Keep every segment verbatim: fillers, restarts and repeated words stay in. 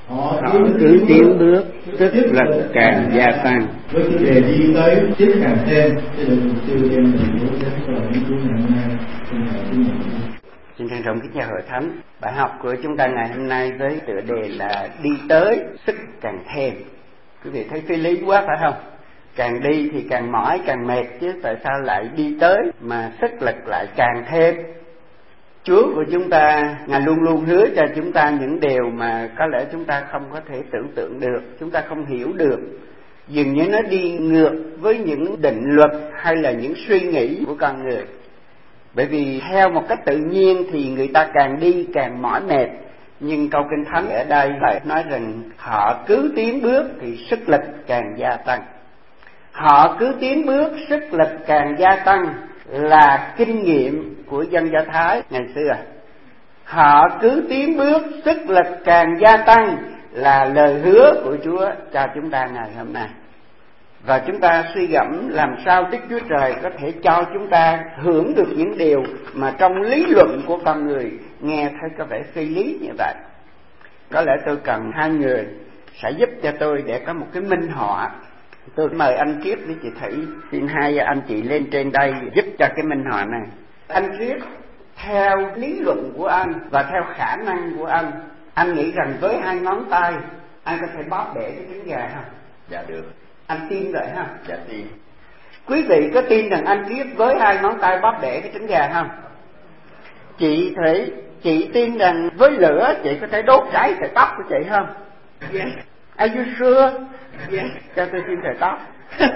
Họ cứ tiến bước, sức lực càng gia tăng. Với cái đề đi tới tiếp càng thêm, cái được mục tiêu đem thành phố đến cho những của ngày hôm nay. Xin trân trọng kính chào hội thánh. Bài học của chúng ta ngày hôm nay với tựa đề là đi tới sức càng thêm. Quý vị thấy phi lý quá phải không? Càng đi thì càng mỏi, càng mệt, chứ tại sao lại đi tới mà sức lực lại càng thêm? Chúa của chúng ta, Ngài luôn luôn hứa cho chúng ta những điều mà có lẽ chúng ta không có thể tưởng tượng được, chúng ta không hiểu được. Dường như nó đi ngược với những định luật hay là những suy nghĩ của con người. Bởi vì theo một cách tự nhiên thì người ta càng đi càng mỏi mệt. Nhưng câu Kinh Thánh ở đây lại nói rằng họ cứ tiến bước thì sức lực càng gia tăng. Họ cứ tiến bước, sức lực càng gia tăng là kinh nghiệm của dân Do Thái ngày xưa. Họ cứ tiến bước, sức lực càng gia tăng là lời hứa của Chúa cho chúng ta ngày hôm nay. Và chúng ta suy gẫm làm sao Đức Chúa Trời có thể cho chúng ta hưởng được những điều mà trong lý luận của con người nghe thấy có vẻ phi lý như vậy. Có lẽ tôi cần hai người sẽ giúp cho tôi để có một cái minh họa. Tôi mời anh Triết với chị Thủy, xin hai anh chị lên trên đây giúp cho cái minh họa này. Anh Triết, theo lý luận của anh và theo khả năng của anh, anh nghĩ rằng với hai ngón tay anh có thể bóp bể cái trứng gà không? Dạ được. Anh tin vậy ha? Dạ tin. Quý vị có tin rằng anh Triết với hai ngón tay bóp bể cái trứng gà không? Chị Thủy, chị tin rằng với lửa chị có thể đốt cháy sợi tóc của chị không? Yes. Are you sure? Yes. Cho tôi xin sợi tóc.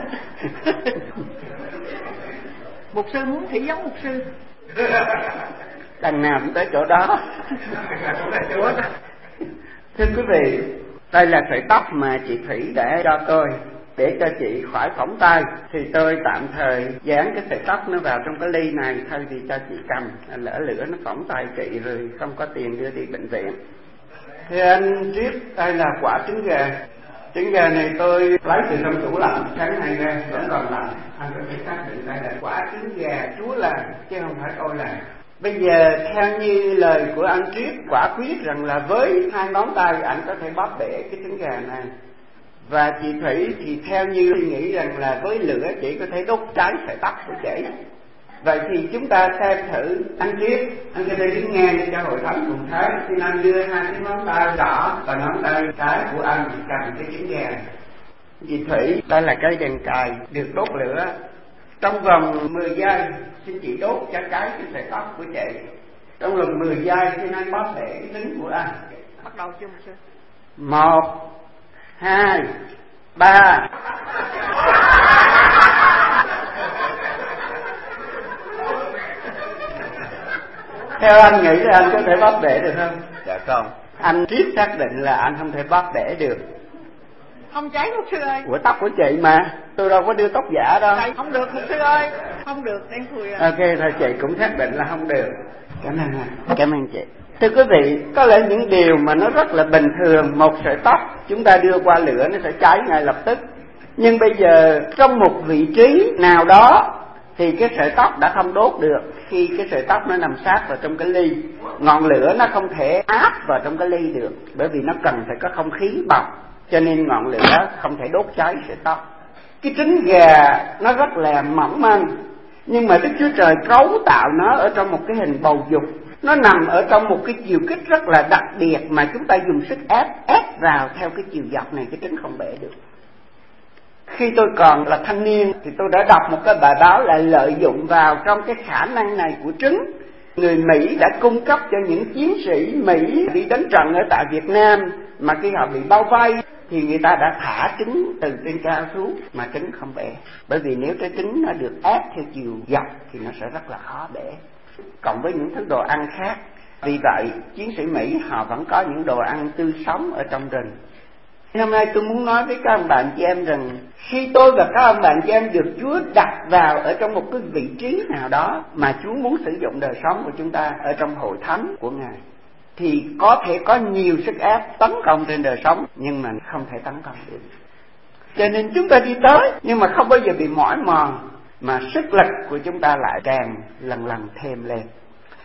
Mục sư muốn thì giống mục sư. Đằng nào cũng tới chỗ đó. Thưa quý vị, đây là sợi tóc mà chị Thủy đã cho tôi để cho chị khỏi phỏng tay. Thì tôi tạm thời dán cái sợi tóc nó vào trong cái ly này thay vì cho chị cầm, lỡ lửa nó phỏng tay chị rồi không có tiền đưa đi bệnh viện. Thưa anh Triết, đây là quả trứng gà. Trứng gà này tôi lấy từ trong tủ lạnh sáng nay ra vẫn còn lạnh. Anh có thể xác định đây là quả trứng gà Chúa làm chứ không phải tôi làm. Bây giờ theo như lời của anh Triết quả quyết rằng là với hai ngón tay anh có thể bóp bể cái trứng gà này. Và chị Thủy thì theo như suy nghĩ rằng là với lửa chị có thể đốt cháy sợi tóc của chị. Vậy thì chúng ta xem thử. Anh Triết, anh cho tôi đứng nghe cho hội thánh cùng thấy. Xin anh đưa hai cái ngón tay trỏ và ngón tay cái của anh cầm cái trứng gà. Chị Thủy, đây là cây đèn cài được đốt lửa. Trong vòng mười giây xin chị đốt cho cái cái sợi tóc của chị. Trong vòng mười giây xin anh bóp bể cái trứng của anh. Bắt đầu chưa mục sư? Một, hai, ba. Theo anh nghĩ là anh có thể bóp bể được không? Dạ không. Anh Triết xác định là anh không thể bóp bể được. Không cháy mục sư ơi. Của tóc của chị mà, tôi đâu có đưa tóc giả đâu. Tại không được mục sư ơi, không được, đang cười à. Ok, thôi chị cũng xác định là không được. Cảm ơn, cảm ơn chị. Thưa quý vị, có lẽ những điều mà nó rất là bình thường, một sợi tóc chúng ta đưa qua lửa nó sẽ cháy ngay lập tức. Nhưng bây giờ trong một vị trí nào đó thì cái sợi tóc đã không đốt được. Khi cái sợi tóc nó nằm sát vào trong cái ly, ngọn lửa nó không thể áp vào trong cái ly được, bởi vì nó cần phải có không khí bọc, cho nên ngọn lửa không thể đốt cháy sợi tóc. Cái trứng gà nó rất là mỏng manh, nhưng mà Đức Chúa Trời cấu tạo nó ở trong một cái hình bầu dục. Nó nằm ở trong một cái chiều kích rất là đặc biệt mà chúng ta dùng sức ép ép vào theo cái chiều dọc này, cái trứng không bể được. Khi tôi còn là thanh niên thì tôi đã đọc một cái bài báo lại lợi dụng vào trong cái khả năng này của trứng. Người Mỹ đã cung cấp cho những chiến sĩ Mỹ đi đánh trận ở tại Việt Nam mà khi họ bị bao vây thì người ta đã thả trứng từ trên cao xuống mà trứng không bể. Bởi vì nếu cái trứng nó được ép theo chiều dọc thì nó sẽ rất là khó bể. Cộng với những thứ đồ ăn khác. Vì vậy chiến sĩ Mỹ họ vẫn có những đồ ăn tươi sống ở trong rừng. Hôm nay tôi muốn nói với các ông bạn chị em rằng khi tôi và các ông bạn chị em được Chúa đặt vào ở trong một cái vị trí nào đó mà Chúa muốn sử dụng đời sống của chúng ta ở trong hội thánh của Ngài, thì có thể có nhiều sức ép tấn công trên đời sống nhưng mà không thể tấn công được. Cho nên chúng ta đi tới nhưng mà không bao giờ bị mỏi mòn, mà sức lực của chúng ta lại càng lần lần thêm lên.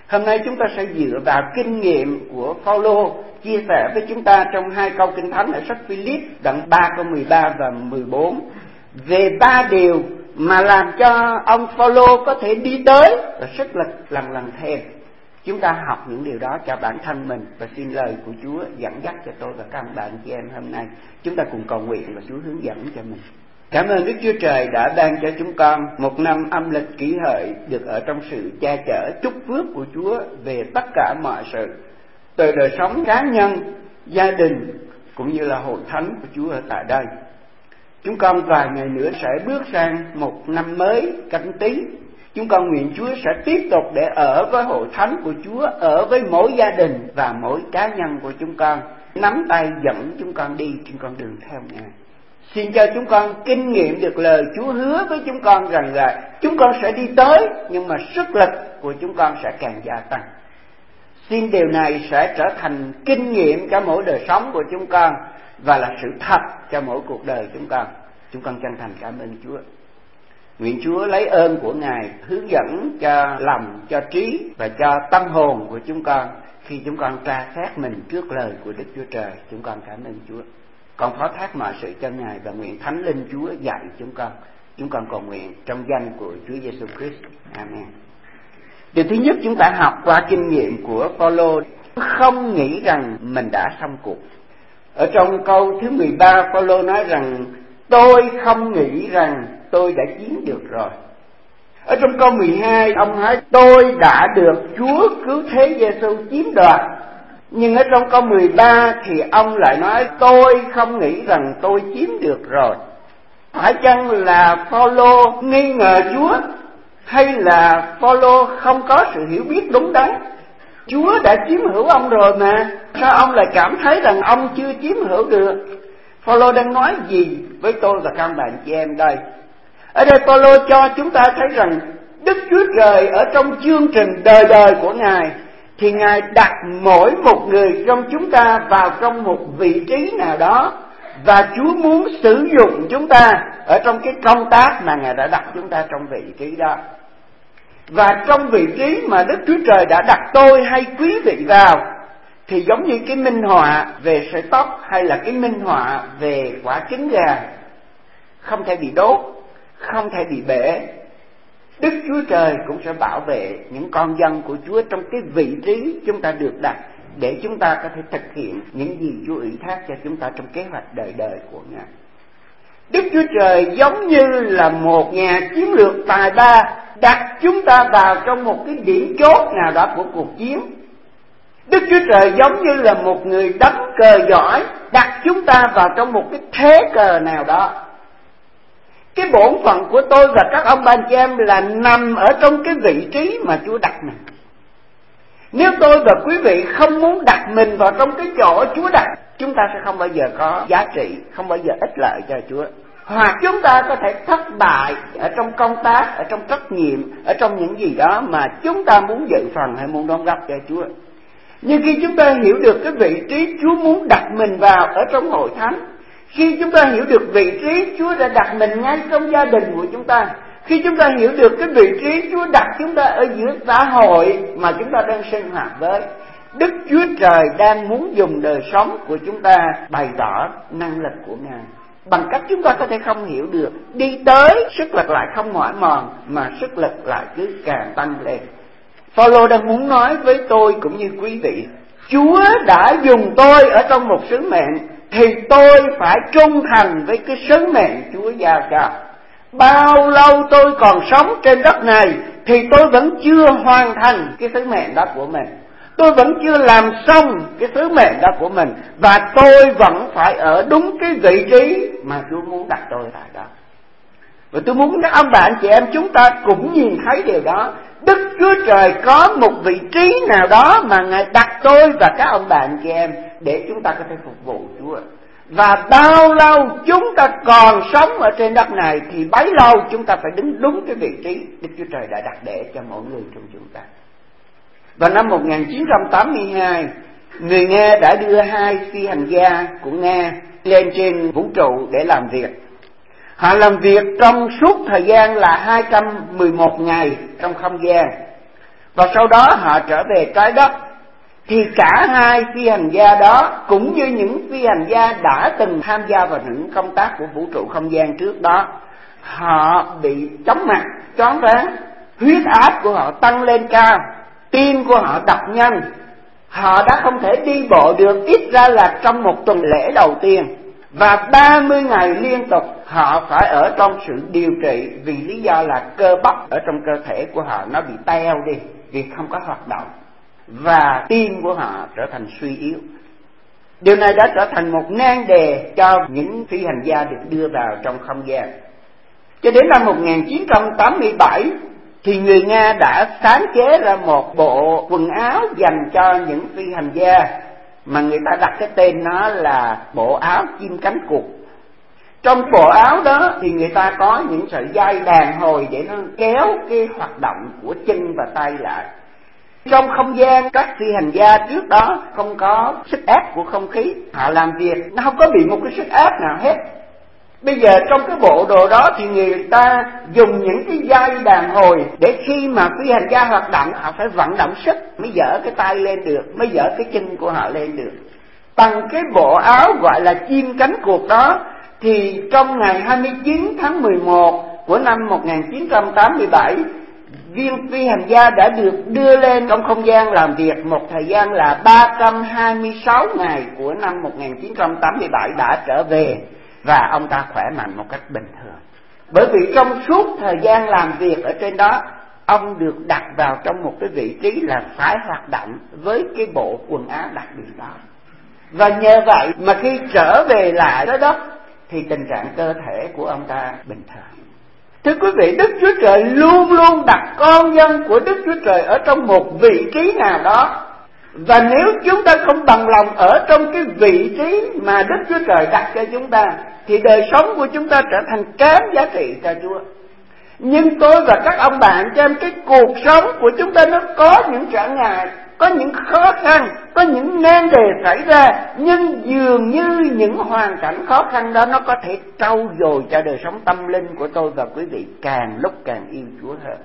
Hôm nay chúng ta sẽ dựa vào kinh nghiệm của Phaolô chia sẻ với chúng ta trong hai câu Kinh Thánh ở sách Philip đoạn ba câu mười ba và mười bốn về ba điều mà làm cho ông Phaolô có thể đi tới và sức lực lần lần thêm. Chúng ta học những điều đó cho bản thân mình và xin lời của Chúa dẫn dắt cho tôi và các bạn chị em hôm nay. Chúng ta cùng cầu nguyện và Chúa hướng dẫn cho mình. Cảm ơn Đức Chúa Trời đã ban cho chúng con một năm âm lịch Kỷ Hợi được ở trong sự che chở chúc phước của Chúa về tất cả mọi sự, từ đời sống cá nhân, gia đình cũng như là hội thánh của Chúa ở tại đây. Chúng con vài ngày nữa sẽ bước sang một năm mới Canh Tý. Chúng con nguyện Chúa sẽ tiếp tục để ở với hội thánh của Chúa, ở với mỗi gia đình và mỗi cá nhân của chúng con, nắm tay dẫn chúng con đi trên con đường theo Ngài. Xin cho chúng con kinh nghiệm được lời Chúa hứa với chúng con rằng là chúng con sẽ đi tới, nhưng mà sức lực của chúng con sẽ càng gia tăng. Xin điều này sẽ trở thành kinh nghiệm cho mỗi đời sống của chúng con và là sự thật cho mỗi cuộc đời chúng con. Chúng con chân thành cảm ơn Chúa. Nguyện Chúa lấy ơn của Ngài hướng dẫn cho lòng, cho trí và cho tâm hồn của chúng con khi chúng con tra xét mình trước lời của Đức Chúa Trời. Chúng con cảm ơn Chúa. Con phó thác mọi sự cho Ngài và nguyện Thánh Linh Chúa dạy chúng con. Chúng con cầu nguyện trong danh của Chúa Giêsu Christ. Amen. Điều thứ nhất chúng ta học qua kinh nghiệm của Phaolô, không nghĩ rằng mình đã xong cuộc. Ở trong câu thứ mười ba, Phaolô nói rằng tôi không nghĩ rằng tôi đã chiếm được rồi. Ở trong câu mười hai, ông nói tôi đã được Chúa cứu thế Giêsu chiếm đoạt. Nhưng ở trong câu mười ba thì ông lại nói tôi không nghĩ rằng tôi chiếm được rồi. Phải chăng là Phaolô nghi ngờ Chúa, hay là Phaolô không có sự hiểu biết đúng đắn? Chúa đã chiếm hữu ông rồi mà, sao ông lại cảm thấy rằng ông chưa chiếm hữu được? Phaolô đang nói gì với tôi và các bạn chị em đây? Ở đây Phaolô cho chúng ta thấy rằng Đức Chúa Trời ở trong chương trình đời đời của Ngài thì Ngài đặt mỗi một người trong chúng ta vào trong một vị trí nào đó, và Chúa muốn sử dụng chúng ta ở trong cái công tác mà Ngài đã đặt chúng ta trong vị trí đó. Và trong vị trí mà Đức Chúa Trời đã đặt tôi hay quý vị vào thì giống như cái minh họa về sợi tóc hay là cái minh họa về quả trứng gà, không thể bị đốt, không thể bị bể. Đức Chúa Trời cũng sẽ bảo vệ những con dân của Chúa trong cái vị trí chúng ta được đặt, để chúng ta có thể thực hiện những gì Chúa ủy thác cho chúng ta trong kế hoạch đời đời của Ngài. Đức Chúa Trời giống như là một nhà chiến lược tài ba, đặt chúng ta vào trong một cái điểm chốt nào đó của cuộc chiến. Đức Chúa Trời giống như là một người đánh cờ giỏi, đặt chúng ta vào trong một cái thế cờ nào đó. Cái bổn phận của tôi và các ông bà chị em là nằm ở trong cái vị trí mà Chúa đặt mình. Nếu tôi và quý vị không muốn đặt mình vào trong cái chỗ Chúa đặt, chúng ta sẽ không bao giờ có giá trị, không bao giờ ích lợi cho Chúa. Hoặc chúng ta có thể thất bại ở trong công tác, ở trong trách nhiệm, ở trong những gì đó mà chúng ta muốn dự phần hay muốn đóng góp cho Chúa. Nhưng khi chúng ta hiểu được cái vị trí Chúa muốn đặt mình vào ở trong hội thánh, khi chúng ta hiểu được vị trí Chúa đã đặt mình ngay trong gia đình của chúng ta, khi chúng ta hiểu được cái vị trí Chúa đặt chúng ta ở giữa xã hội mà chúng ta đang sinh hoạt với, Đức Chúa Trời đang muốn dùng đời sống của chúng ta bày tỏ năng lực của Ngài. Bằng cách chúng ta có thể không hiểu được, đi tới sức lực lại không mỏi mòn, mà sức lực lại cứ càng tăng lên. Phaolô đang muốn nói với tôi cũng như quý vị, Chúa đã dùng tôi ở trong một sứ mệnh, thì tôi phải trung thành với cái sứ mệnh Chúa giao cho. Bao lâu tôi còn sống trên đất này thì tôi vẫn chưa hoàn thành cái sứ mệnh đó của mình. Tôi vẫn chưa làm xong cái sứ mệnh đó của mình, và tôi vẫn phải ở đúng cái vị trí mà Chúa muốn đặt tôi tại đó. Và tôi muốn các ông bạn chị em chúng ta cũng nhìn thấy điều đó. Đức Chúa Trời có một vị trí nào đó mà Ngài đặt tôi và các ông bạn chị em để chúng ta có thể phục vụ Chúa. Và bao lâu chúng ta còn sống ở trên đất này thì bấy lâu chúng ta phải đứng đúng cái vị trí Đức Chúa Trời đã đặt để cho mỗi người trong chúng ta. Vào năm một nghìn chín trăm tám mươi hai, người Nga đã đưa hai phi hành gia của Nga lên trên vũ trụ để làm việc. Họ làm việc trong suốt thời gian là hai trăm mười một ngày trong không gian. và sau đó họ trở về trái đất, thì cả hai phi hành gia đó cũng như những phi hành gia đã từng tham gia vào những công tác của vũ trụ không gian trước đó, họ bị chóng mặt, choáng váng, huyết áp của họ tăng lên cao, tim của họ đập nhanh, họ đã không thể đi bộ được ít ra là trong một tuần lễ đầu tiên, và ba mươi ngày liên tục họ phải ở trong sự điều trị vì lý do là cơ bắp ở trong cơ thể của họ nó bị teo đi vì không có hoạt động, và tim của họ trở thành suy yếu. Điều này đã trở thành một nan đề cho những phi hành gia được đưa vào trong không gian. Cho đến năm một nghìn chín trăm tám mươi bảy thì người Nga đã sáng chế ra một bộ quần áo dành cho những phi hành gia mà người ta đặt cái tên nó là bộ áo chim cánh cụt. Trong bộ áo đó thì người ta có những sợi dây đàn hồi để nó kéo cái hoạt động của chân và tay lại. Trong không gian, các phi hành gia trước đó không có sức ép của không khí, họ làm việc nó không có bị một cái sức ép nào hết. Bây giờ trong cái bộ đồ đó thì người ta dùng những cái dây đàn hồi để khi mà phi hành gia hoạt động họ phải vận động sức mới dỡ cái tay lên được, mới dỡ cái chân của họ lên được. Bằng cái bộ áo gọi là chim cánh cụt đó thì trong ngày hai mươi chín tháng mười một của năm một nghìn chín trăm tám mươi bảy, viên phi hành gia đã được đưa lên trong không gian làm việc một thời gian là ba trăm hai mươi sáu ngày của năm một nghìn chín trăm tám mươi bảy đã trở về, và ông ta khỏe mạnh một cách bình thường. Bởi vì trong suốt thời gian làm việc ở trên đó, ông được đặt vào trong một cái vị trí là phải hoạt động với cái bộ quần áo đặc biệt đó. Và nhờ vậy mà khi trở về lại đó đó thì tình trạng cơ thể của ông ta bình thường. Thưa quý vị, Đức Chúa Trời luôn luôn đặt con dân của Đức Chúa Trời ở trong một vị trí nào đó. Và nếu chúng ta không bằng lòng ở trong cái vị trí mà Đức Chúa Trời đặt cho chúng ta thì đời sống của chúng ta trở thành kém giá trị cho Chúa. Nhưng tôi và các ông bạn xem cái cuộc sống của chúng ta nó có những trở ngại, có những khó khăn, có những nan đề xảy ra, nhưng dường như những hoàn cảnh khó khăn đó nó có thể trau dồi cho đời sống tâm linh của tôi và quý vị càng lúc càng yêu Chúa hơn.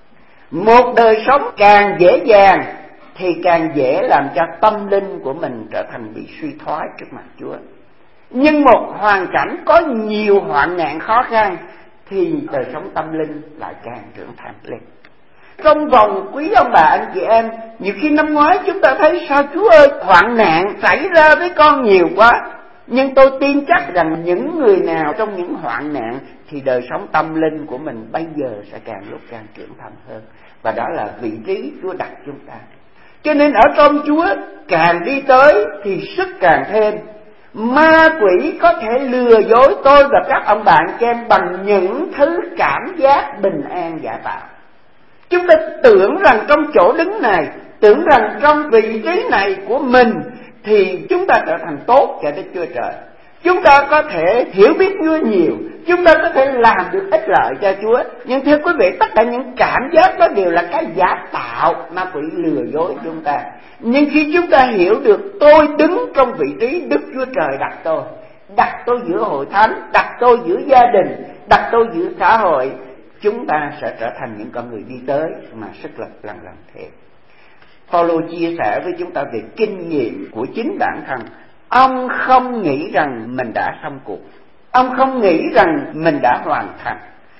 Một đời sống càng dễ dàng thì càng dễ làm cho tâm linh của mình trở thành bị suy thoái trước mặt Chúa. Nhưng một hoàn cảnh có nhiều hoạn nạn khó khăn thì đời sống tâm linh lại càng trưởng thành lên. Trong vòng quý ông bà anh chị em, nhiều khi năm ngoái chúng ta thấy sao Chúa ơi, hoạn nạn xảy ra với con nhiều quá. Nhưng tôi tin chắc rằng những người nào trong những hoạn nạn thì đời sống tâm linh của mình bây giờ sẽ càng lúc càng trưởng thành hơn. Và đó là vị trí Chúa đặt chúng ta. Cho nên ở trong Chúa càng đi tới thì sức càng thêm. Ma quỷ có thể lừa dối tôi và các ông bạn chị em bằng những thứ cảm giác bình an giả tạo. Chúng ta tưởng rằng trong chỗ đứng này, tưởng rằng trong vị trí này của mình thì chúng ta trở thành tốt cho Đức Chúa Trời. Chúng ta có thể hiểu biết Chúa nhiều, chúng ta có thể làm được ích lợi cho Chúa. Nhưng thưa quý vị, tất cả những cảm giác đó đều là cái giả tạo ma quỷ lừa dối chúng ta. Nhưng khi chúng ta hiểu được tôi đứng trong vị trí Đức Chúa Trời đặt tôi, đặt tôi giữa hội thánh, đặt tôi giữa gia đình, đặt tôi giữa xã hội, chúng ta sẽ trở thành những con người đi tới mà sức lực lần lần thêm. Phaolô chia sẻ với chúng ta về kinh nghiệm của chính bản thân. Ông không nghĩ rằng mình đã xong cuộc, ông không nghĩ rằng mình đã hoàn thành.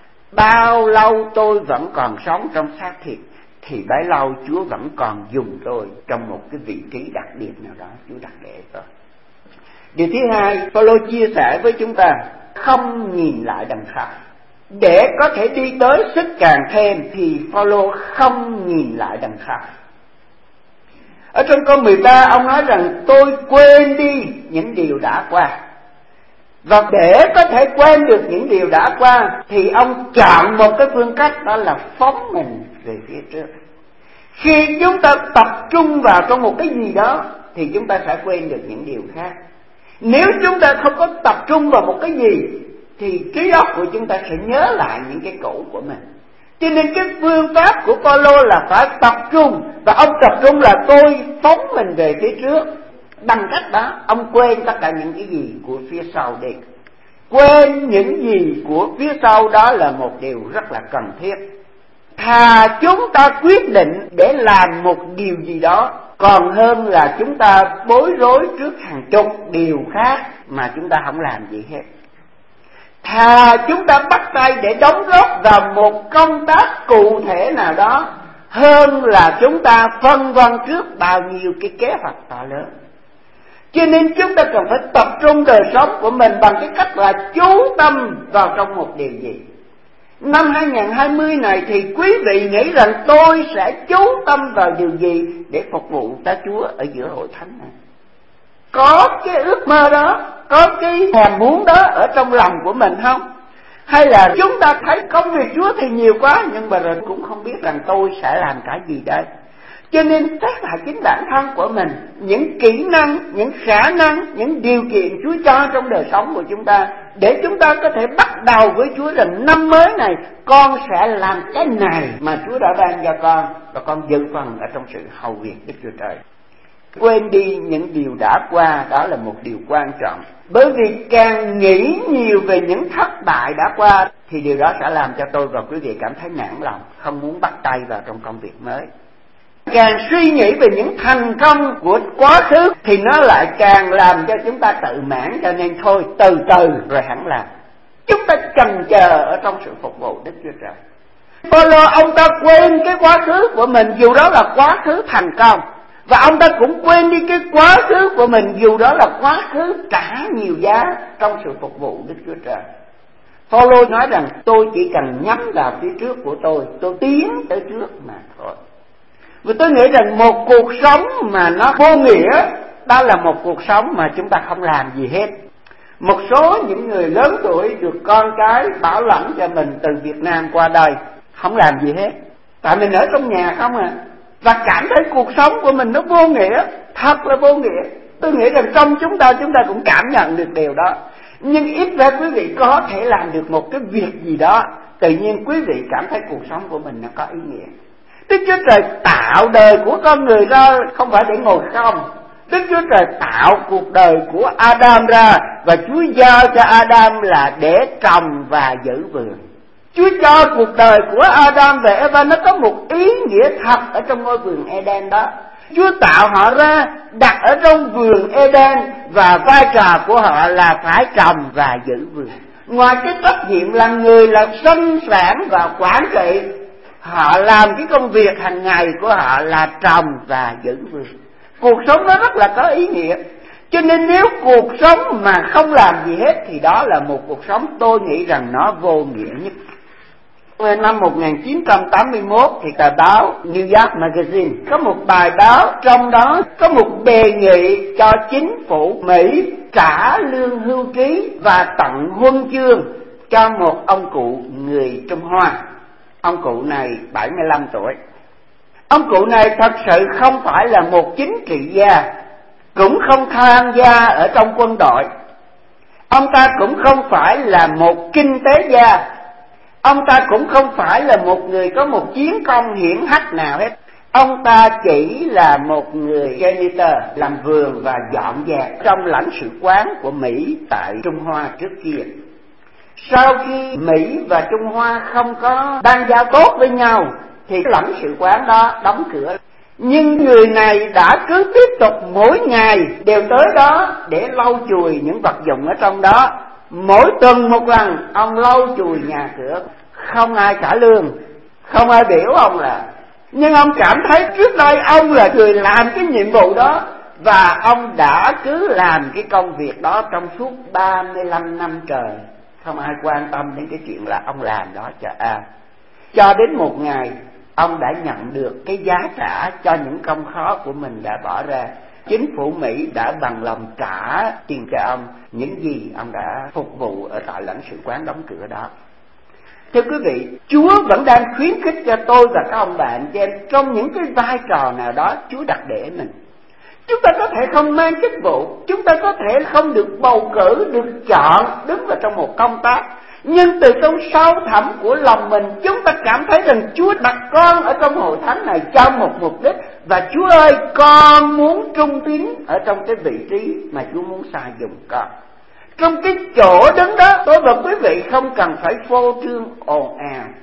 Bao lâu tôi vẫn còn sống trong xác thịt thì bấy lâu Chúa vẫn còn dùng tôi trong một cái vị trí đặc biệt nào đó Chúa đặt để tôi. Điều thứ hai, Phaolô chia sẻ với chúng ta không nhìn lại đằng sau. Để có thể đi tới sức càng thêm thì Phaolô không nhìn lại đằng sau. Ở trong câu mười ba ông nói rằng tôi quên đi những điều đã qua. Và để có thể quên được những điều đã qua thì ông chọn một cái phương cách, đó là phóng mình về phía trước. Khi chúng ta tập trung vào trong một cái gì đó thì chúng ta sẽ quên được những điều khác. Nếu chúng ta không có tập trung vào một cái gì thì trí óc của chúng ta sẽ nhớ lại những cái cũ của mình. Cho nên cái phương pháp của Phaolô là phải tập trung. Và ông tập trung là tôi phóng mình về phía trước. Bằng cách đó ông quên tất cả những cái gì của phía sau đi. Quên những gì của phía sau đó là một điều rất là cần thiết. Thà chúng ta quyết định để làm một điều gì đó, còn hơn là chúng ta bối rối trước hàng chục điều khác mà chúng ta không làm gì hết. Thà chúng ta bắt tay để đóng góp vào một công tác cụ thể nào đó, hơn là chúng ta phân vân trước bao nhiêu cái kế hoạch to lớn. Cho nên chúng ta cần phải tập trung đời sống của mình bằng cái cách là chú tâm vào trong một điều gì. Năm hai không hai không này thì quý vị nghĩ rằng tôi sẽ chú tâm vào điều gì để phục vụ ta Chúa ở giữa hội thánh này? Có cái ước mơ đó, có cái thèm muốn đó ở trong lòng của mình không? Hay là chúng ta thấy công việc Chúa thì nhiều quá, nhưng mà rồi cũng không biết rằng tôi sẽ làm cái gì đây? Cho nên xét lại chính bản thân của mình, những kỹ năng, những khả năng, những điều kiện Chúa cho trong đời sống của chúng ta, để chúng ta có thể bắt đầu với Chúa rằng năm mới này con sẽ làm cái này mà Chúa đã ban cho con, và con dự phần ở trong sự hầu việc Đức Chúa Trời. Quên đi những điều đã qua, đó là một điều quan trọng. Bởi vì càng nghĩ nhiều về những thất bại đã qua thì điều đó sẽ làm cho tôi và quý vị cảm thấy nản lòng, không muốn bắt tay vào trong công việc mới. Càng suy nghĩ về những thành công của quá khứ thì nó lại càng làm cho chúng ta tự mãn, cho nên thôi từ từ rồi hẳn làm. Chúng ta chần chờ ở trong sự phục vụ Đức Chúa Trời. Phaolô ông ta quên cái quá khứ của mình dù đó là quá khứ thành công, và ông ta cũng quên đi cái quá khứ của mình dù đó là quá khứ trả nhiều giá trong sự phục vụ Đức Chúa Trời. Phaolô nói rằng tôi chỉ cần nhắm vào phía trước của tôi, tôi tiến tới trước mà thôi. Và tôi nghĩ rằng một cuộc sống mà nó vô nghĩa, đó là một cuộc sống mà chúng ta không làm gì hết. Một số những người lớn tuổi được con cái bảo lãnh cho mình từ Việt Nam qua đây, không làm gì hết, tại mình ở trong nhà không à, và cảm thấy cuộc sống của mình nó vô nghĩa, thật là vô nghĩa. Tôi nghĩ rằng trong chúng ta, chúng ta cũng cảm nhận được điều đó. Nhưng ít ra quý vị có thể làm được một cái việc gì đó, tự nhiên quý vị cảm thấy cuộc sống của mình nó có ý nghĩa. Đức Chúa Trời tạo đời của con người ra không phải để ngồi không. Đức Chúa Trời tạo cuộc đời của Adam ra, và Chúa giao cho Adam là để trồng và giữ vườn. Chúa cho cuộc đời của Adam và Eva nó có một ý nghĩa thật ở trong ngôi vườn Eden đó. Chúa tạo họ ra, đặt ở trong vườn Eden, và vai trò của họ là phải trồng và giữ vườn. Ngoài cái trách nhiệm là người là sinh sản và quản trị, họ làm cái công việc hàng ngày của họ là trồng và giữ vườn. Cuộc sống nó rất là có ý nghĩa. Cho nên nếu cuộc sống mà không làm gì hết thì đó là một cuộc sống tôi nghĩ rằng nó vô nghĩa nhất. Năm một nghìn chín trăm tám mươi mốt thì tờ báo New York Magazine có một bài báo, trong đó có một đề nghị cho chính phủ Mỹ trả lương hưu trí và tặng huân chương cho một ông cụ người Trung Hoa. Ông cụ này bảy mươi lăm tuổi. Ông cụ này thật sự không phải là một chính trị gia, cũng không tham gia ở trong quân đội. Ông ta cũng không phải là một kinh tế gia. Ông ta cũng không phải là một người có một chiến công hiển hách nào hết. Ông ta chỉ là một người janitor, làm vườn và dọn dẹp trong lãnh sự quán của Mỹ tại Trung Hoa trước kia. Sau khi Mỹ và Trung Hoa không có ban giao tốt với nhau thì lãnh sự quán đó đóng cửa. Nhưng người này đã cứ tiếp tục mỗi ngày đều tới đó để lau chùi những vật dụng ở trong đó. Mỗi tuần một lần ông lau chùi nhà cửa, không ai trả lương, không ai biểu ông là. Nhưng ông cảm thấy trước đây ông là người làm cái nhiệm vụ đó, và ông đã cứ làm cái công việc đó trong suốt ba mươi lăm năm trời. Không ai quan tâm đến cái chuyện là ông làm đó cho ai. Cho đến một ngày ông đã nhận được cái giá trả cho những công khó của mình đã bỏ ra. Chính phủ Mỹ đã bằng lòng trả tiền cho ông những gì ông đã phục vụ ở tại lãnh sự quán đóng cửa đó. Thưa quý vị, Chúa vẫn đang khuyến khích cho tôi và các ông bạn cho em trong những cái vai trò nào đó Chúa đặt để mình. Chúng ta có thể không mang chức vụ, chúng ta có thể không được bầu cử, được chọn đứng vào trong một công tác, nhưng từ trong sâu thẳm của lòng mình, chúng ta cảm thấy rằng Chúa đặt con ở trong hội thánh này cho một mục đích, và Chúa ơi, con muốn trung tín ở trong cái vị trí mà Chúa muốn sai dùng con. Trong cái chỗ đứng đó, tôi và quý vị không cần phải phô trương ồn ào,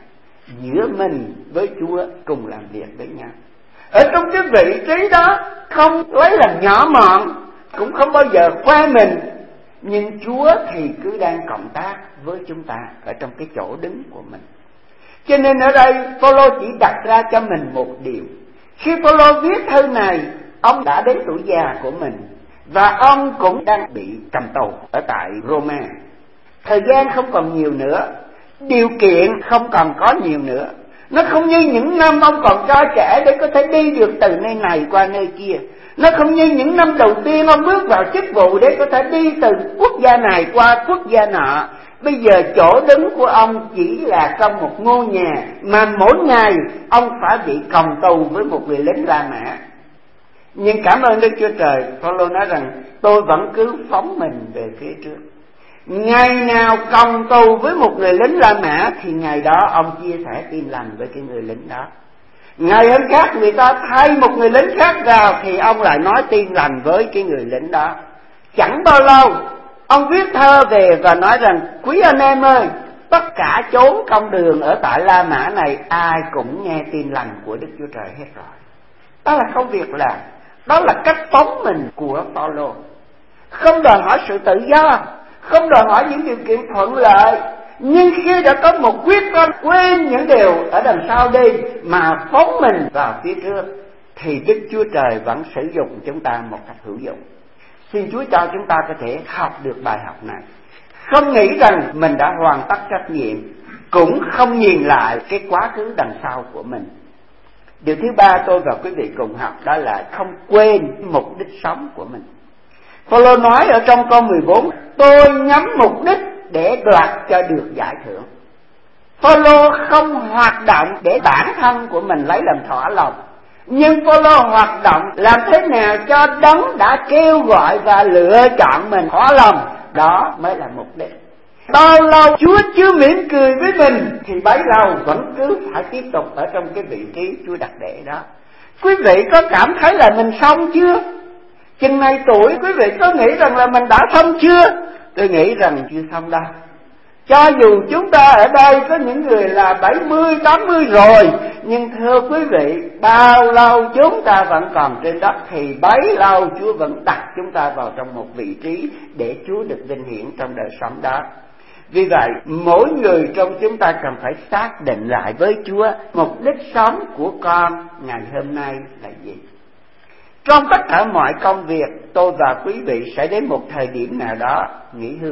giữa mình với Chúa cùng làm việc với nhau. Ở trong cái vị trí đó không lấy làm nhỏ mọn, cũng không bao giờ khoe mình, nhưng Chúa thì cứ đang cộng tác với chúng ta ở trong cái chỗ đứng của mình. Cho nên ở đây Phaolô chỉ đặt ra cho mình một điều. Khi Phaolô viết thư này, ông đã đến tuổi già của mình và ông cũng đang bị cầm tù ở tại Roma. Thời gian không còn nhiều nữa, điều kiện không còn có nhiều nữa. Nó không như những năm ông còn cho trẻ để có thể đi được từ nơi này qua nơi kia. Nó không như những năm đầu tiên ông bước vào chức vụ để có thể đi từ quốc gia này qua quốc gia nọ. Bây giờ chỗ đứng của ông chỉ là trong một ngôi nhà mà mỗi ngày ông phải bị cầm tù với một người lính La Mã. Nhưng cảm ơn Đức Chúa Trời, Phaolô nói rằng tôi vẫn cứ phóng mình về phía trước. Ngày nào cầm tù với một người lính La Mã thì ngày đó ông chia sẻ tin lành với cái người lính đó. Ngày hôm khác người ta thay một người lính khác vào thì ông lại nói tin lành với cái người lính đó. Chẳng bao lâu ông viết thơ về và nói rằng quý anh em ơi, tất cả chốn công đường ở tại La Mã này ai cũng nghe tin lành của Đức Chúa Trời hết rồi. Đó là công việc làm, đó là cách phóng mình của Phaolô. Không đòi hỏi sự tự do, không đòi hỏi những điều kiện thuận lợi, nhưng khi đã có một quyết tâm quên những điều ở đằng sau đi mà phóng mình vào phía trước, thì Đức Chúa Trời vẫn sử dụng chúng ta một cách hữu dụng. Xin Chúa cho chúng ta có thể học được bài học này, không nghĩ rằng mình đã hoàn tất trách nhiệm, cũng không nhìn lại cái quá khứ đằng sau của mình. Điều thứ ba tôi và quý vị cùng học đó là không quên mục đích sống của mình. Phaolô nói ở trong câu mười bốn, tôi nhắm mục đích để đoạt cho được giải thưởng. Phaolô không hoạt động để bản thân của mình lấy làm thỏa lòng, nhưng Phaolô hoạt động làm thế nào cho Đấng đã kêu gọi và lựa chọn mình thỏa lòng, đó mới là mục đích. Bao lâu Chúa chưa mỉm cười với mình thì bấy lâu vẫn cứ phải tiếp tục ở trong cái vị trí Chúa đặt để đó. Quý vị có cảm thấy là mình xong chưa? Chừng này tuổi quý vị có nghĩ rằng là mình đã xong chưa? Tôi nghĩ rằng chưa xong đâu. Cho dù chúng ta ở đây có những người là bảy mươi, tám mươi rồi, nhưng thưa quý vị, bao lâu chúng ta vẫn còn trên đất thì bấy lâu Chúa vẫn đặt chúng ta vào trong một vị trí để Chúa được vinh hiển trong đời sống đó. Vì vậy, mỗi người trong chúng ta cần phải xác định lại với Chúa mục đích sống của con ngày hôm nay là gì. Trong tất cả mọi công việc, tôi và quý vị sẽ đến một thời điểm nào đó nghỉ hưu.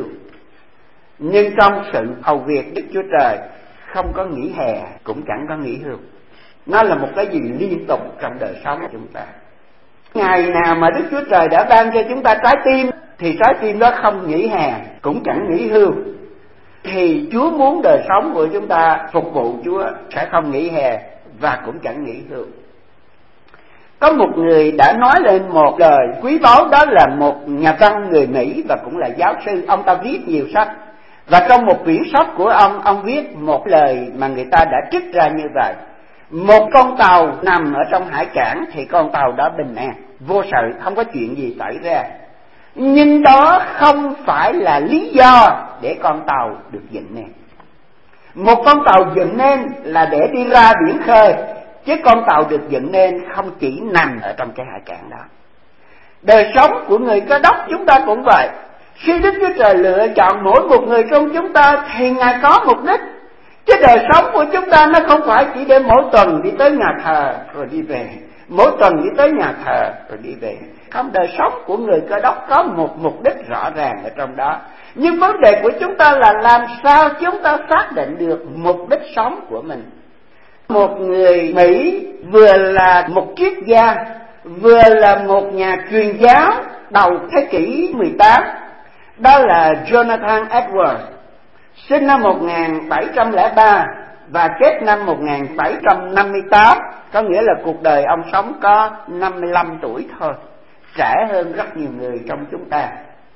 Nhưng trong sự hầu việc Đức Chúa Trời không có nghỉ hè, cũng chẳng có nghỉ hưu. Nó là một cái gì liên tục trong đời sống của chúng ta. Ngày nào mà Đức Chúa Trời đã ban cho chúng ta trái tim thì trái tim đó không nghỉ hè, cũng chẳng nghỉ hưu. Thì Chúa muốn đời sống của chúng ta phục vụ Chúa sẽ không nghỉ hè và cũng chẳng nghỉ hưu. Có một người đã nói lên một lời quý báu, đó là một nhà văn người Mỹ và cũng là giáo sư. Ông ta viết nhiều sách, và trong một quyển sách của ông, ông viết một lời mà người ta đã trích ra như vậy: một con tàu nằm ở trong hải cảng thì con tàu đó bình an, vô sự, không có chuyện gì xảy ra. Nhưng đó không phải là lý do để con tàu được dựng nên. Một con tàu dựng nên là để đi ra biển khơi, chứ con tàu được dựng nên không chỉ nằm ở trong cái hải cảng đó. Đời sống của người Cơ Đốc chúng ta cũng vậy. Khi Đức Chúa Trời lựa chọn mỗi một người trong chúng ta thì Ngài có mục đích. Chứ đời sống của chúng ta nó không phải chỉ để mỗi tuần đi tới nhà thờ rồi đi về, mỗi tuần đi tới nhà thờ rồi đi về. Không, đời sống của người Cơ Đốc có một mục đích rõ ràng ở trong đó. Nhưng vấn đề của chúng ta là làm sao chúng ta xác định được mục đích sống của mình. Một người Mỹ vừa là một triết gia, vừa là một nhà truyền giáo đầu thế kỷ mười tám, đó là Jonathan Edwards, sinh năm một nghìn bảy trăm lẻ ba và chết năm một nghìn bảy trăm năm mươi tám, có nghĩa là cuộc đời ông sống có năm mươi lăm tuổi thôi, trẻ hơn rất nhiều người trong chúng ta.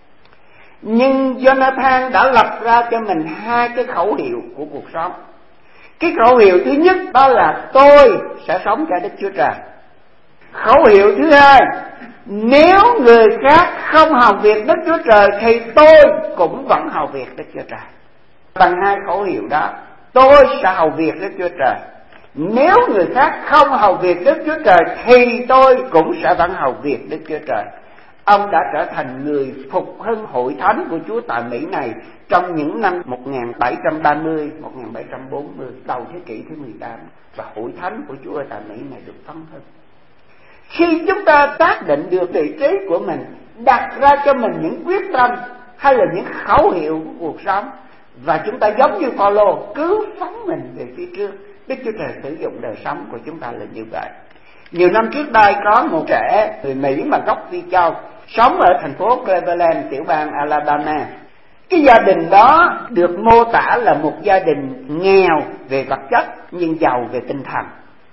Nhưng Jonathan đã lập ra cho mình hai cái khẩu hiệu của cuộc sống. Cái khẩu hiệu thứ nhất đó là tôi sẽ sống cho Đức Chúa Trời. Khẩu hiệu thứ hai, nếu người khác không hầu việc Đức Chúa Trời thì tôi cũng vẫn hầu việc Đức Chúa Trời. Bằng hai khẩu hiệu đó, tôi sẽ hầu việc Đức Chúa Trời. Nếu người khác không hầu việc Đức Chúa Trời thì tôi cũng sẽ vẫn hầu việc Đức Chúa Trời. Ông đã trở thành người phục hưng hội thánh của Chúa tại Mỹ này trong những năm một nghìn bảy trăm ba mươi, một nghìn bảy trăm bốn mươi, đầu thế kỷ thứ mười tám, và hội thánh của Chúa ở tại Mỹ này được phấn hưng. Khi chúng ta xác định được vị trí của mình, đặt ra cho mình những quyết tâm hay là những khẩu hiệu của cuộc sống, và chúng ta giống như Phaolô cứ phóng mình về phía trước, Đức Chúa Trời sử dụng đời sống của chúng ta là như vậy. Nhiều năm trước đây có một trẻ người Mỹ mà gốc Phi Châu sống ở thành phố Cleveland, tiểu bang Alabama. Cái gia đình đó được mô tả là một gia đình nghèo về vật chất nhưng giàu về tinh thần.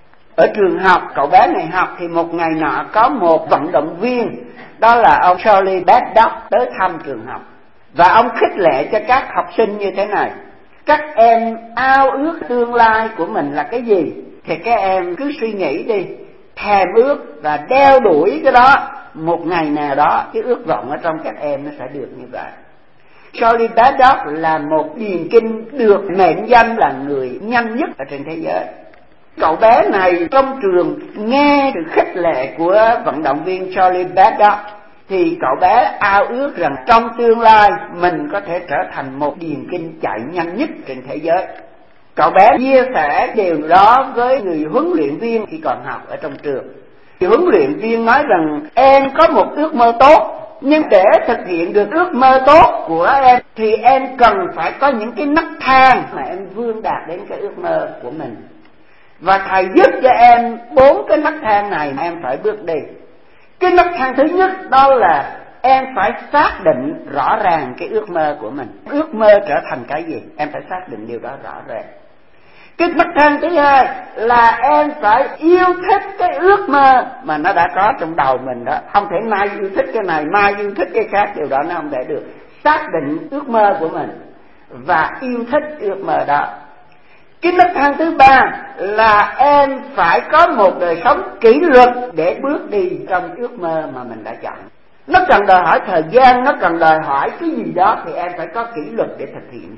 Ở trường học, cậu bé này học thì một ngày nọ có một vận động viên, đó là ông Charlie Baddock, tới thăm trường học. Và ông khích lệ cho các học sinh như thế này: các em ao ước tương lai của mình là cái gì thì các em cứ suy nghĩ đi, thèm ước và đeo đuổi cái đó. Một ngày nào đó cái ước vọng ở trong các em nó sẽ được như vậy. Charlie Baddock là một điền kinh được mệnh danh là người nhanh nhất ở trên thế giới. Cậu bé này trong trường nghe sự khích lệ của vận động viên Charlie Baddock thì cậu bé ao ước rằng trong tương lai mình có thể trở thành một điền kinh chạy nhanh nhất trên thế giới. Cậu bé chia sẻ điều đó với người huấn luyện viên khi còn học ở trong trường. Người huấn luyện viên nói rằng em có một ước mơ tốt, nhưng để thực hiện được ước mơ tốt của em thì em cần phải có những cái nấc thang mà em vươn đạt đến cái ước mơ của mình. Và thầy giúp cho em bốn cái nấc thang này mà em phải bước đi. Cái nấc thang thứ nhất đó là em phải xác định rõ ràng cái ước mơ của mình. Ước mơ trở thành cái gì? Em phải xác định điều đó rõ ràng. Cái nấc thang thứ hai là em phải yêu thích cái ước mơ mà nó đã có trong đầu mình đó. Không thể nay yêu thích cái này, mai yêu thích cái khác, điều đó nó không thể được. Xác định ước mơ của mình và yêu thích ước mơ đó. Cái nấc thang thứ ba là em phải có một đời sống kỷ luật để bước đi trong ước mơ mà mình đã chọn. Nó cần đòi hỏi thời gian, nó cần đòi hỏi cái gì đó thì em phải có kỷ luật để thực hiện.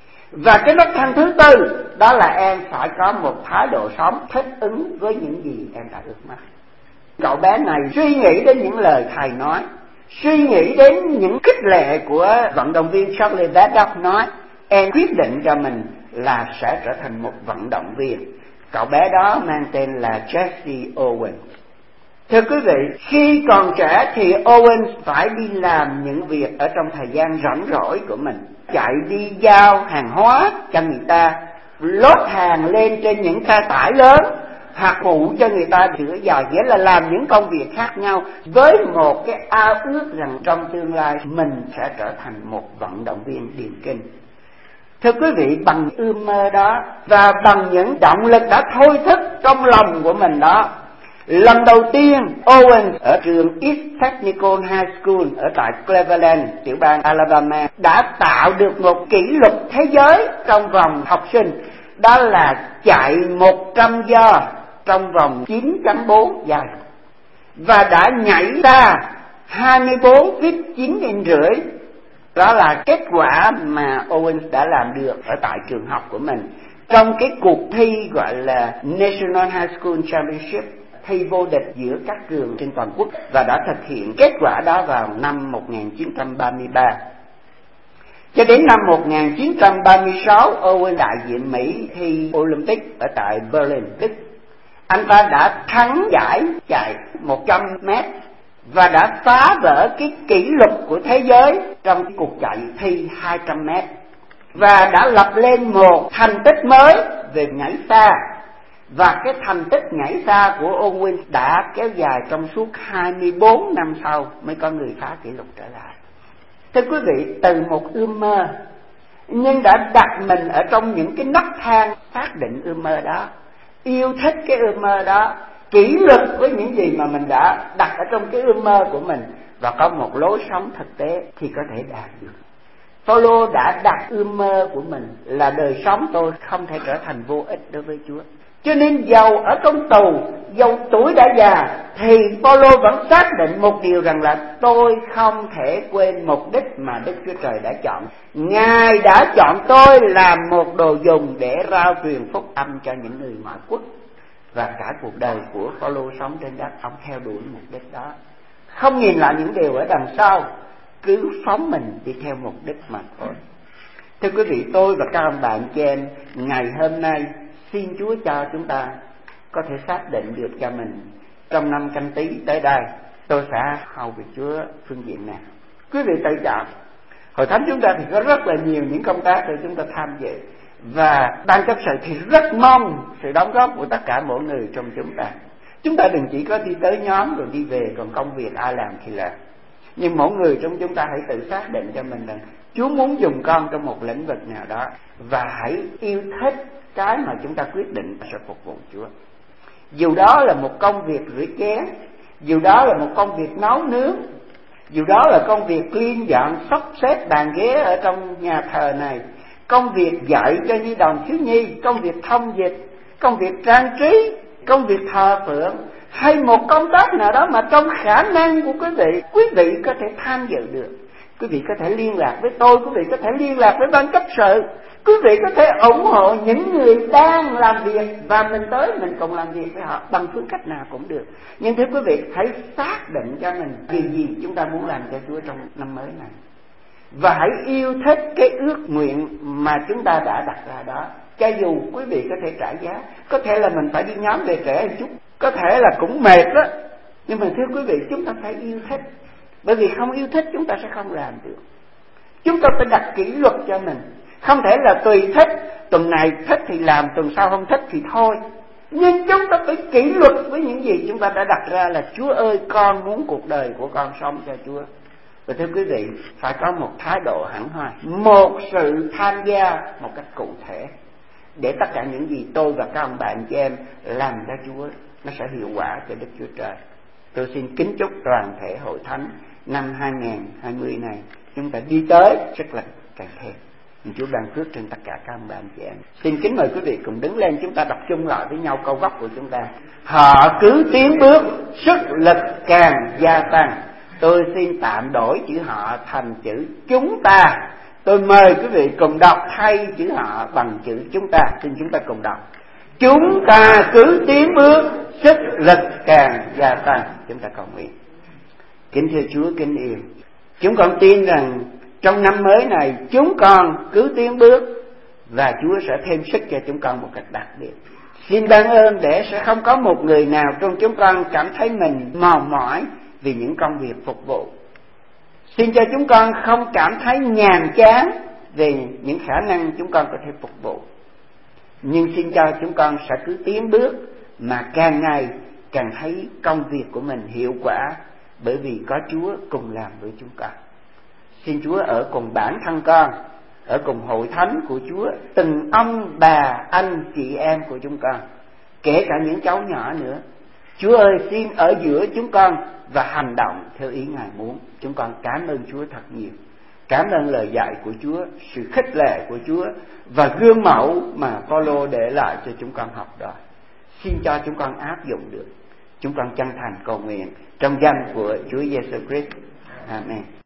Và cái nấc thang thứ tư đó là em phải có một thái độ sống thích ứng với những gì em đã ước mơ. Cậu bé này suy nghĩ đến những lời thầy nói, suy nghĩ đến những khích lệ của vận động viên Charlie Baddock nói, em quyết định cho mình là sẽ trở thành một vận động viên. Cậu bé đó mang tên là Jesse Owens. Thưa quý vị, khi còn trẻ thì Owens phải đi làm những việc ở trong thời gian rảnh rỗi của mình, chạy đi giao hàng hóa cho người ta, lót hàng lên trên những xe tải lớn, hoặc phụ cho người ta rửa giò, nghĩa là làm những công việc khác nhau với một cái ao ước rằng trong tương lai mình sẽ trở thành một vận động viên điền kinh. Thưa quý vị, bằng ước mơ đó và bằng những động lực đã thôi thúc trong lòng của mình đó, lần đầu tiên Owens ở trường East Technical High School ở tại Cleveland, tiểu bang Alabama đã tạo được một kỷ lục thế giới trong vòng học sinh, đó là chạy một trăm giây trong vòng chín chấm bốn giây, và đã nhảy ra hai mươi bốn phít chín inch rưỡi. Đó là kết quả mà Owens đã làm được ở tại trường học của mình trong cái cuộc thi gọi là National High School Championship, thi vô địch giữa các trường trên toàn quốc, và đã thực hiện kết quả đó vào năm một nghìn chín trăm ba mươi ba. Cho đến năm một nghìn chín trăm ba mươi sáu, Owens đại diện Mỹ thi Olympic ở tại Berlin, Đức. Anh ta đã thắng giải chạy một trăm mét và đã phá vỡ cái kỷ lục của thế giới trong cuộc chạy thi hai trăm mét, và đã lập lên một thành tích mới về nhảy xa. Và cái thành tích nhảy xa của Owens đã kéo dài trong suốt hai mươi bốn năm sau mới có người phá kỷ lục trở lại. Thưa quý vị, từ một ước mơ nhưng đã đặt mình ở trong những cái nấc thang xác định ước mơ đó, yêu thích cái ước mơ đó, kỷ luật với những gì mà mình đã đặt ở trong cái ước mơ của mình, và có một lối sống thực tế thì có thể đạt được. Phaolô đã đặt ước mơ của mình là đời sống tôi không thể trở thành vô ích đối với Chúa. Cho nên dầu ở trong tù, dầu tuổi đã già, thì Phaolô vẫn xác định một điều rằng là tôi không thể quên mục đích mà Đức Chúa Trời đã chọn. Ngài đã chọn tôi làm một đồ dùng để rao truyền phúc âm cho những người ngoại quốc. Và cả cuộc đời của Phaolô sống trên đất, ông theo đuổi mục đích đó, không nhìn lại những điều ở đằng sau, cứ phóng mình đi theo mục đích mà thôi. Thưa quý vị, tôi và các ông bạn chị em, ngày hôm nay xin Chúa cho chúng ta có thể xác định được cho mình trong năm Canh Tý tới đây tôi sẽ hầu việc Chúa phương diện nào. Quý vị tự chọn. Hội thánh chúng ta thì có rất là nhiều những công tác để chúng ta tham dự, và ban chấp sự thì rất mong sự đóng góp của tất cả mỗi người trong chúng ta. Chúng ta đừng chỉ có đi tới nhóm rồi đi về, còn công việc ai làm thì làm. Nhưng mỗi người trong chúng ta hãy tự xác định cho mình rằng Chúa muốn dùng con trong một lĩnh vực nào đó, và hãy yêu thích cái mà chúng ta quyết định sẽ phục vụ Chúa. Dù đó là một công việc rửa chén, dù đó là một công việc nấu nướng, dù đó là công việc liên dọn sắp xếp bàn ghế ở trong nhà thờ này, công việc dạy cho nhi đồng thiếu nhi, công việc thông dịch, công việc trang trí, công việc thờ phượng, hay một công tác nào đó mà trong khả năng của quý vị, quý vị có thể tham dự được. Quý vị có thể liên lạc với tôi, quý vị có thể liên lạc với ban chấp sự, quý vị có thể ủng hộ những người đang làm việc, và mình tới mình cùng làm việc với họ bằng phương cách nào cũng được. Nhưng thưa quý vị, hãy xác định cho mình điều gì chúng ta muốn làm cho Chúa trong năm mới này, và hãy yêu thích cái ước nguyện mà chúng ta đã đặt ra đó. Cho dù quý vị có thể trả giá, có thể là mình phải đi nhóm về trễ một chút, có thể là cũng mệt đó, nhưng mà thưa quý vị, chúng ta phải yêu thích. Bởi vì không yêu thích chúng ta sẽ không làm được. Chúng ta phải đặt kỷ luật cho mình, không thể là tùy thích, tuần này thích thì làm, tuần sau không thích thì thôi. Nhưng chúng ta phải kỷ luật với những gì chúng ta đã đặt ra là Chúa ơi, con muốn cuộc đời của con sống cho Chúa. Và thưa quý vị, phải có một thái độ hẳn hoi, một sự tham gia một cách cụ thể, để tất cả những gì tôi và các ông bạn chị em làm cho Chúa nó sẽ hiệu quả cho Đức Chúa Trời. Tôi xin kính chúc toàn thể hội thánh năm hai không hai không này chúng ta đi tới rất là càng thêm. Chúa ban phước trên tất cả các ông bạn chị em. Xin kính mời quý vị cùng đứng lên, chúng ta đọc chung lại với nhau câu gốc của chúng ta. Họ cứ tiến bước, sức lực càng gia tăng. Tôi xin tạm đổi chữ họ thành chữ chúng ta. Tôi mời quý vị cùng đọc thay chữ họ bằng chữ chúng ta. Xin chúng ta cùng đọc. Chúng ta cứ tiến bước, sức lực càng gia tăng. Chúng ta cầu nguyện. Kính thưa Chúa kính yêu, chúng con tin rằng trong năm mới này chúng con cứ tiến bước, và Chúa sẽ thêm sức cho chúng con một cách đặc biệt. Xin ban ơn để sẽ không có một người nào trong chúng con cảm thấy mình mòn mỏi vì những công việc phục vụ. Xin cho chúng con không cảm thấy nhàm chán về những khả năng chúng con có thể phục vụ. Nhưng xin cho chúng con sẽ cứ tiến bước, mà càng ngày càng thấy công việc của mình hiệu quả, bởi vì có Chúa cùng làm với chúng con. Xin Chúa ở cùng bản thân con, ở cùng hội thánh của Chúa, từng ông bà anh chị em của chúng con, kể cả những cháu nhỏ nữa. Chúa ơi, xin ở giữa chúng con và hành động theo ý Ngài muốn. Chúng con cảm ơn Chúa thật nhiều. Cảm ơn lời dạy của Chúa, sự khích lệ của Chúa, và gương mẫu mà Phaolô để lại cho chúng con học đòi. Xin cho chúng con áp dụng được. Chúng con chân thành cầu nguyện trong danh của Chúa Giêsu Christ. Amen.